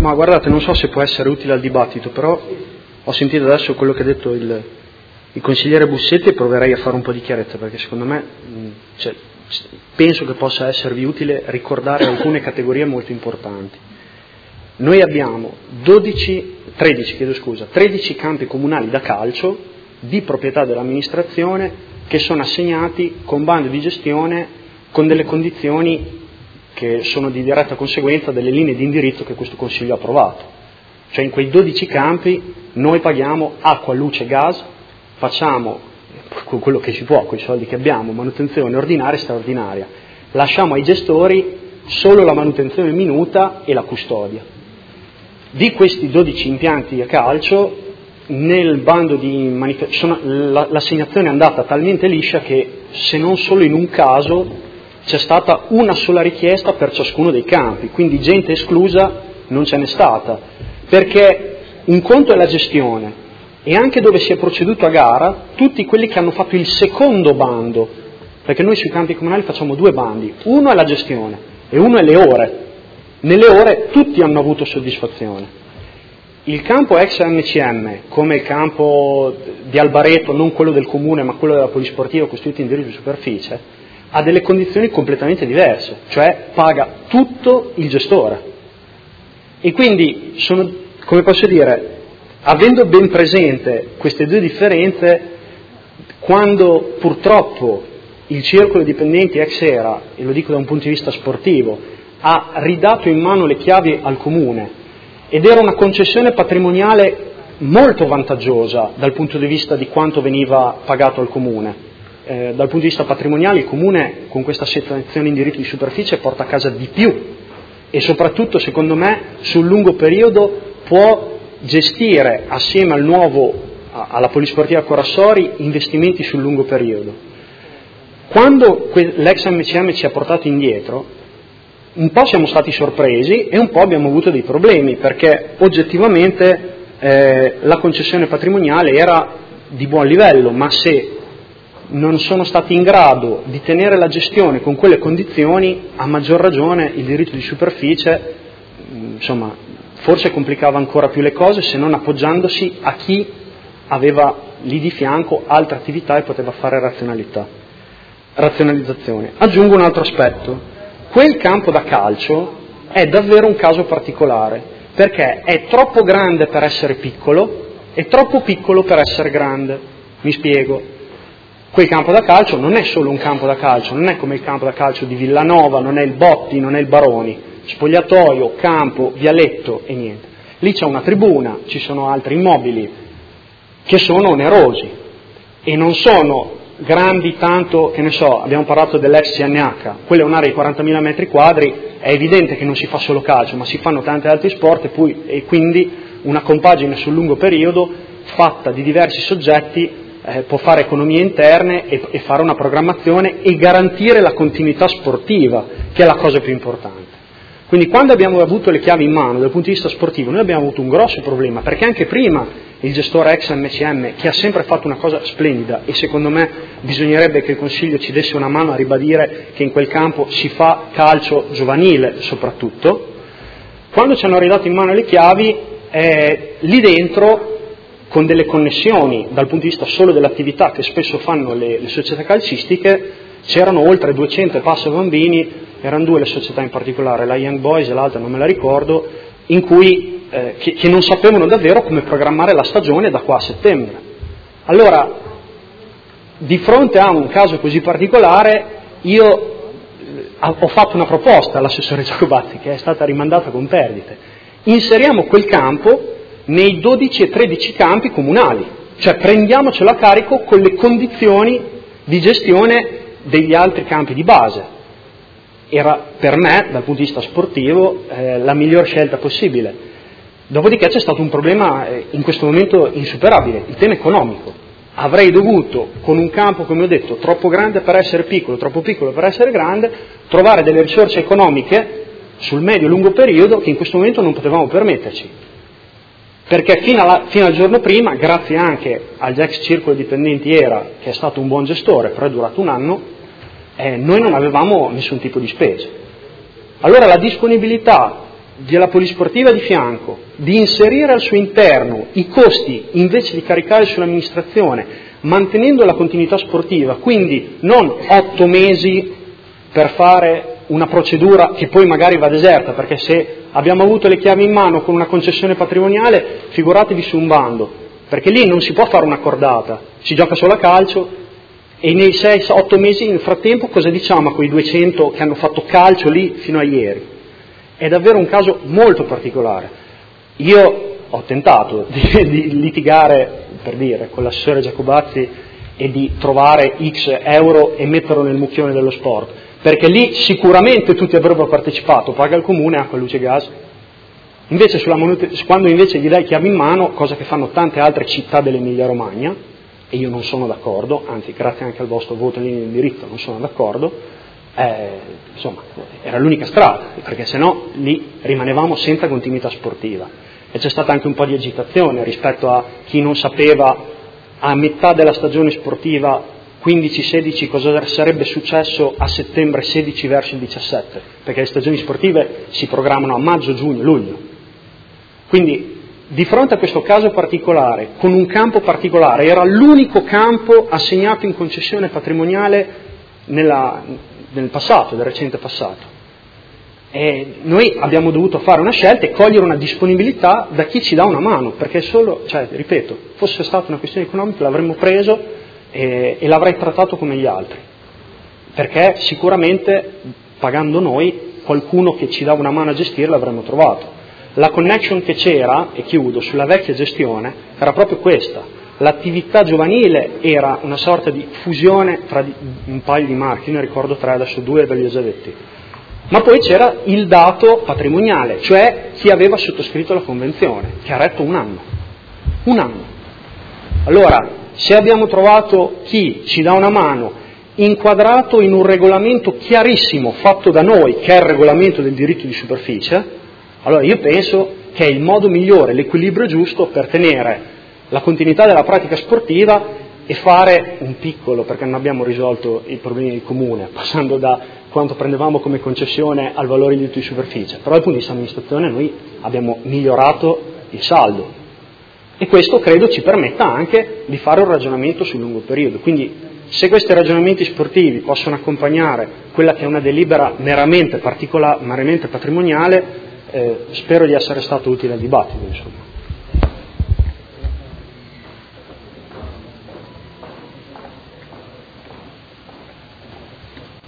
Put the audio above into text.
Ma guardate, non so se può essere utile al dibattito, però ho sentito adesso quello che ha detto il consigliere Bussetti e proverei a fare un po' di chiarezza, perché secondo me penso che possa esservi utile ricordare alcune categorie molto importanti. Noi abbiamo 13 campi comunali da calcio di proprietà dell'amministrazione che sono assegnati con bando di gestione con delle condizioni che sono di diretta conseguenza delle linee di indirizzo che questo Consiglio ha approvato. Cioè in quei 12 campi noi paghiamo acqua, luce, gas, facciamo con quello che si può, con i soldi che abbiamo, manutenzione ordinaria e straordinaria. Lasciamo ai gestori solo la manutenzione minuta e la custodia. Di questi 12 impianti a calcio, nel bando di l'assegnazione è andata talmente liscia che, se non solo in un caso, c'è stata una sola richiesta per ciascuno dei campi, quindi gente esclusa non ce n'è stata, perché un conto è la gestione, e anche dove si è proceduto a gara, tutti quelli che hanno fatto il secondo bando, perché noi sui campi comunali facciamo 2 bandi, uno è la gestione e uno è le ore. Nelle ore tutti hanno avuto soddisfazione. Il campo ex MCM, come il campo di Albareto, non quello del comune ma quello della polisportiva costruito in diritto di superficie, ha delle condizioni completamente diverse, cioè paga tutto il gestore. E quindi come posso dire, avendo ben presente queste 2 differenze, quando purtroppo il circolo dei dipendenti ex ERA, e lo dico da un punto di vista sportivo, ha ridato in mano le chiavi al comune, ed era una concessione patrimoniale molto vantaggiosa dal punto di vista di quanto veniva pagato al comune. Dal punto di vista patrimoniale il comune con questa assegnazione in diritto di superficie porta a casa di più e soprattutto, secondo me, sul lungo periodo può gestire assieme alla polisportiva Corassori investimenti sul lungo periodo. Quando l'ex MCM ci ha portato indietro, un po' siamo stati sorpresi e un po' abbiamo avuto dei problemi, perché oggettivamente la concessione patrimoniale era di buon livello, ma se non sono stati in grado di tenere la gestione con quelle condizioni, a maggior ragione il diritto di superficie, forse complicava ancora più le cose, se non appoggiandosi a chi aveva lì di fianco altre attività e poteva fare razionalizzazione. Aggiungo un altro aspetto: quel campo da calcio è davvero un caso particolare, perché è troppo grande per essere piccolo e troppo piccolo per essere grande. Mi spiego. Quel campo da calcio non è solo un campo da calcio, non è come il campo da calcio di Villanova, non è il Botti, non è il Baroni, spogliatoio, campo, vialetto e niente. Lì c'è una tribuna, ci sono altri immobili che sono onerosi e non sono grandi tanto, che ne so, abbiamo parlato dell'ex CNH, quella è un'area di 40.000 metri quadri, è evidente che non si fa solo calcio, ma si fanno tanti altri sport e quindi una compagine sul lungo periodo fatta di diversi soggetti può fare economie interne e fare una programmazione e garantire la continuità sportiva, che è la cosa più importante. Quindi quando abbiamo avuto le chiavi in mano dal punto di vista sportivo noi abbiamo avuto un grosso problema, perché anche prima il gestore ex MCM, che ha sempre fatto una cosa splendida, e secondo me bisognerebbe che il Consiglio ci desse una mano a ribadire che in quel campo si fa calcio giovanile soprattutto, quando ci hanno ridato in mano le chiavi, lì dentro, con delle connessioni dal punto di vista solo dell'attività che spesso fanno le società calcistiche, c'erano oltre 200 e passa bambini, erano 2 le società in particolare, la Young Boys e l'altra non me la ricordo, in cui che non sapevano davvero come programmare la stagione da qua a settembre. Allora, di fronte a un caso così particolare, io ho fatto una proposta all'assessore Giacobazzi, che è stata rimandata con perdite. Inseriamo quel campo nei 12 e 13 campi comunali, cioè prendiamocelo a carico con le condizioni di gestione degli altri campi di base. Era per me, dal punto di vista sportivo, la miglior scelta possibile. Dopodiché c'è stato un problema in questo momento insuperabile, il tema economico. Avrei dovuto, con un campo, come ho detto, troppo grande per essere piccolo, troppo piccolo per essere grande, trovare delle risorse economiche sul medio-lungo periodo che in questo momento non potevamo permetterci. Perché fino al giorno prima, grazie anche agli ex circolo dipendenti ERA, che è stato un buon gestore, però è durato un anno, noi non avevamo nessun tipo di spese. Allora la disponibilità della polisportiva di fianco di inserire al suo interno i costi invece di caricare sull'amministrazione, mantenendo la continuità sportiva, quindi non 8 mesi per fare una procedura che poi magari va deserta, perché se abbiamo avuto le chiavi in mano con una concessione patrimoniale, figuratevi su un bando, perché lì non si può fare una cordata, si gioca solo a calcio e nei 6-8 mesi nel frattempo cosa diciamo a quei 200 che hanno fatto calcio lì fino a ieri? È davvero un caso molto particolare. Io ho tentato di litigare, per dire, con l'assessore Giacobazzi e di trovare X euro e metterlo nel mucchione dello sport, perché lì sicuramente tutti avrebbero partecipato, paga il comune, acqua, luce e gas. Invece quando invece gli dai chiavi in mano, cosa che fanno tante altre città dell'Emilia Romagna, e io non sono d'accordo, anzi grazie anche al vostro voto in linea di indirizzo non sono d'accordo, insomma era l'unica strada, perché sennò lì rimanevamo senza continuità sportiva. E c'è stata anche un po' di agitazione rispetto a chi non sapeva a metà della stagione sportiva 15-16 cosa sarebbe successo a settembre 16 verso il 17, perché le stagioni sportive si programmano a maggio, giugno, luglio. Quindi di fronte a questo caso particolare, con un campo particolare, era l'unico campo assegnato in concessione patrimoniale nel passato, del recente passato. E noi abbiamo dovuto fare una scelta e cogliere una disponibilità da chi ci dà una mano, perché ripeto, fosse stata una questione economica l'avremmo preso e l'avrei trattato come gli altri, perché sicuramente pagando noi qualcuno che ci dava una mano a gestire l'avremmo trovato. La connection che c'era, e chiudo, sulla vecchia gestione era proprio questa: l'attività giovanile era una sorta di fusione tra un paio di marchi, io ne ricordo 3, adesso 2 ve li ho già detti, ma poi c'era il dato patrimoniale, cioè chi aveva sottoscritto la convenzione, che ha retto un anno. Allora, se abbiamo trovato chi ci dà una mano, inquadrato in un regolamento chiarissimo fatto da noi, che è il regolamento del diritto di superficie, allora io penso che è il modo migliore, l'equilibrio giusto per tenere la continuità della pratica sportiva e fare un piccolo, perché non abbiamo risolto i problemi del comune, passando da quanto prendevamo come concessione al valore di diritto di superficie, però dal punto di vista amministrazione noi abbiamo migliorato il saldo e questo credo ci permetta anche di fare un ragionamento sul lungo periodo. Quindi se questi ragionamenti sportivi possono accompagnare quella che è una delibera meramente patrimoniale, spero di essere stato utile al dibattito, insomma.